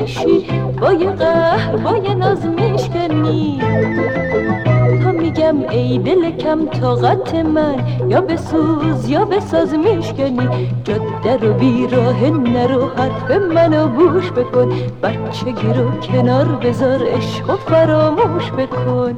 میشی، با یه قهر با یه ناز میشکنی. تا میگم ای دل کم طاقت من، یا بسوز یا بساز میشکنی. جاده رو بیراه نرو، حرف منو گوش بکن. بچگی رو کنار بذار، عشق و فراموش بکن.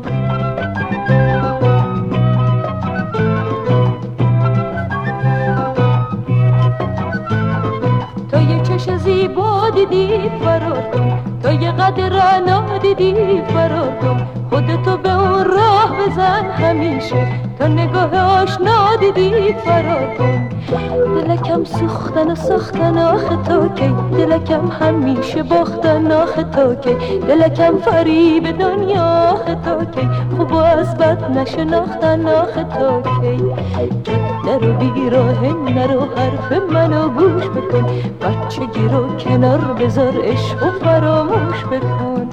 تا یه چش زیبا دیدی فرار کن، تا یه قد رعنا دیدی فرار کن. خودتو به اون راه بزن همیشه، تا نگاه آشنا دیدی فرار کن. دلکم سوختن و ساختن آخه تا کی، دلکم همیشه باختن آخه تا کی. دلکم فریب دنیا آخه تا کی، خوب و از بد نشناختن آخه تا کی. جاده رو بیراه نرو، حرف منو گوش بکن. بچگی رو کنار بذار، عشق و فراموش بکن.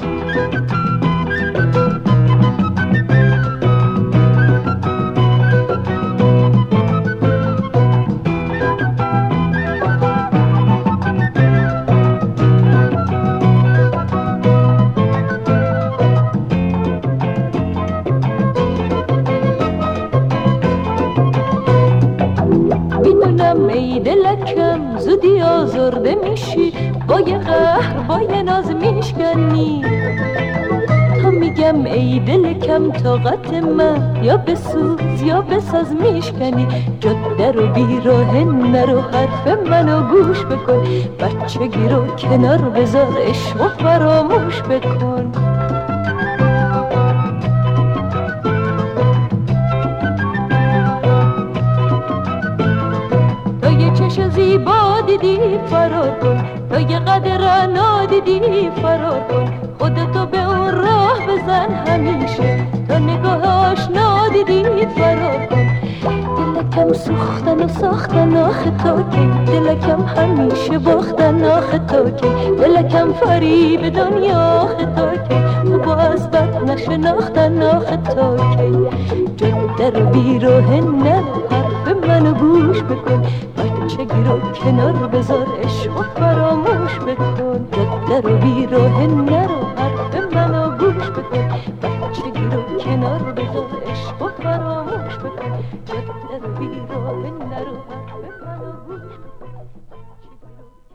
میدونم ای دلکم زودی آزرده میشی، با یه قهر با یه ناز میشکنی. تا میگم ای دل کم طاقت من، یا بسوز یا بساز میشکنی. جاده رو بیراه نرو، حرف منو گوش بکن. بچگی رو کنار بذار، عشق و فراموش بکن. تا یه چش زیبا دیدی فرار کن، تا یه قد رعنا دیدی فرار کن. خودتو به اون راه بزن همیشه، تا نگاه آشنا دیدی فرار کن. دلکم سوختن و ساختن آخه تا کی، دلکم همیشه باختن آخه تا کی. دلکم فریب دنیا آخه تا کی، خوب و از بد نشناختن آخه تا کی. جاده رو بیراه نرو، حرف منو گوش بکن. بچگی رو کنار بذار، عشق و فراموش بکن. جاده رو بیراه نرو، حرف منو گوش بکن. بچگی رو کنار بذار، عشق و فراموش بکن. جاده رو بیراه نرو، حرف منو گوش بکن.